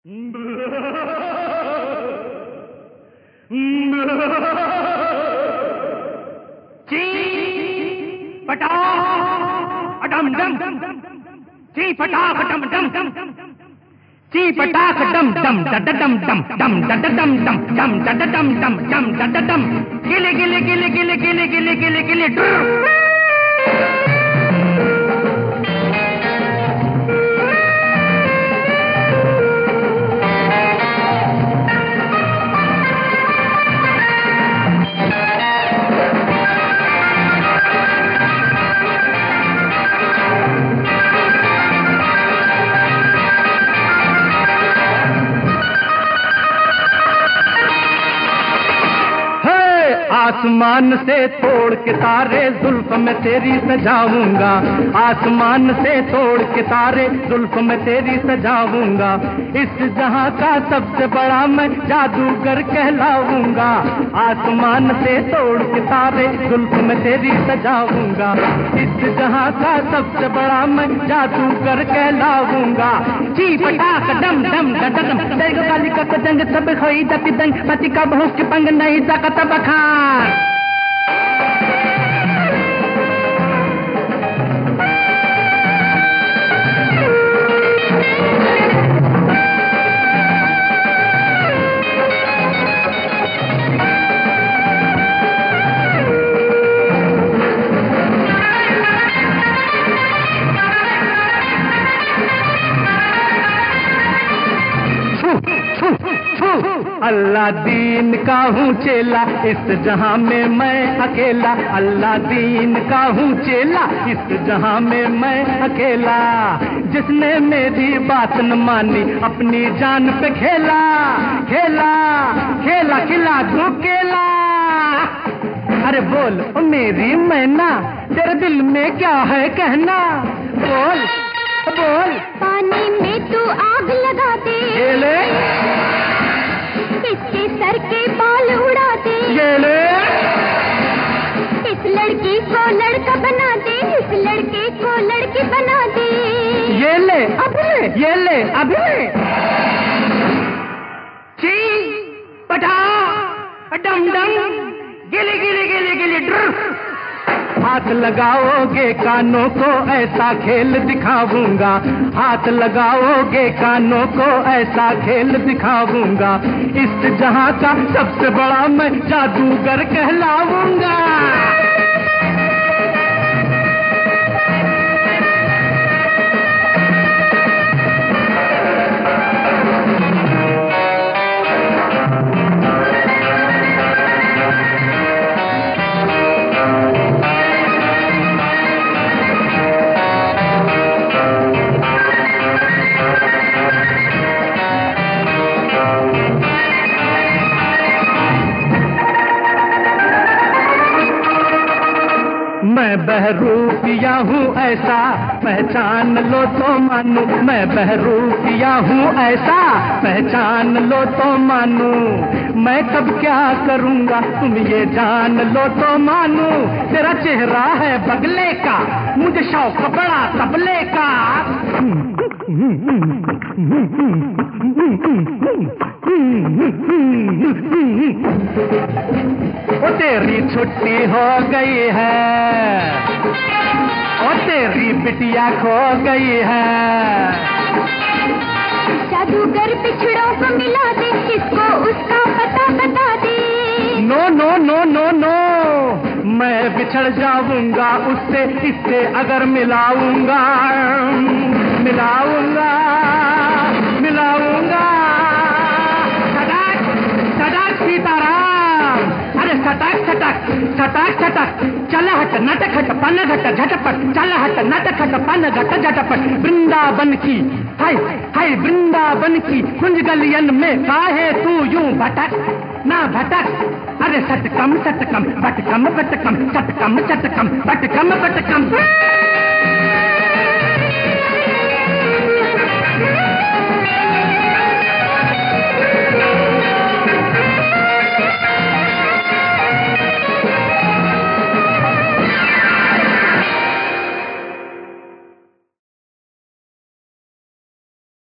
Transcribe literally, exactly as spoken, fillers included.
ची पटा अडम डम ची पटा अडम डम ची पटा अडम डम डड डम डम डम डड डम डम डम डड डम डम डम डड डम गिले गिले गिले गिले गिले गिले गिले गिले आसमान से तोड़ के तारे जुल्फ में तेरी सजाऊंगा, आसमान से तोड़ के तारे जुल्फ में तेरी सजाऊंगा। इस जहां का सबसे बड़ा मैं जादूगर कहलाऊंगा, आसमान से तोड़ के तारे जुल्फ में तेरी सजाऊंगा। इस जहां का सबसे बड़ा मैं जादूगर कहलाऊंगा। ची पटा कदम डम डडम तेरे काली का कदंग सब खोई जाती दंग पति का बहुत के पंग नहीं जाकत बखार। अल्लाह दीन का हूँ चेला इस जहां में मैं अकेला, अल्लाह दीन का हूँ चेला इस जहां में मैं अकेला। जिसने मेरी बात न मानी अपनी जान पे खेला, खेला खेला खिला दूं केला। अरे बोल ओ मेरी मैना तेरे दिल में क्या है कहना, बोल बोल। पानी में तू आग लगा दे, ये ले इसके सर के बाल उड़ा दे, ये ले इस लड़की को लड़का बना दे, इस लड़के को लड़की बना दे। ये ले अभी ले, ये ले अभी ले। ची पटा डम डम गिले गिले गिले गिले ड्र। हाथ लगाओगे कानों को ऐसा खेल दिखाऊंगा, हाथ लगाओगे कानों को ऐसा खेल दिखाऊंगा। इस जहां का सबसे बड़ा मैं जादूगर कहलाऊंगा। मैं बहरूपिया हूँ ऐसा पहचान लो तो मानू, मैं बहरूपिया हूँ ऐसा पहचान लो तो मानू। मैं कब क्या करूँगा तुम ये जान लो तो मानू। तेरा चेहरा है बगले का मुझे शौक बड़ा तबले का। ओ तेरी छुट्टी हो गई है, ओ तेरी बिटिया खो गई है। जादूगर बिछड़ों को मिला दे, इसको उसका पता बता दे। No no no no no मैं बिछड़ जाऊंगा उससे, इससे अगर मिलाऊंगा मिलाऊंगा मिलाऊंगा। सटाक सटाक सीताराम, अरे सटाक सटाक सटाक सटाक चल हट नाटक हट पन घट झटपट, चल हट नाटक हट पन घट झटपट। वृंदावन की हाय हाय वृंदावन की कुंज गलियन में काहे तू यूं भटक ना भटक। अरे सटकम सटकम भटकम भटकम सटकम सटकम भटकम भटकम।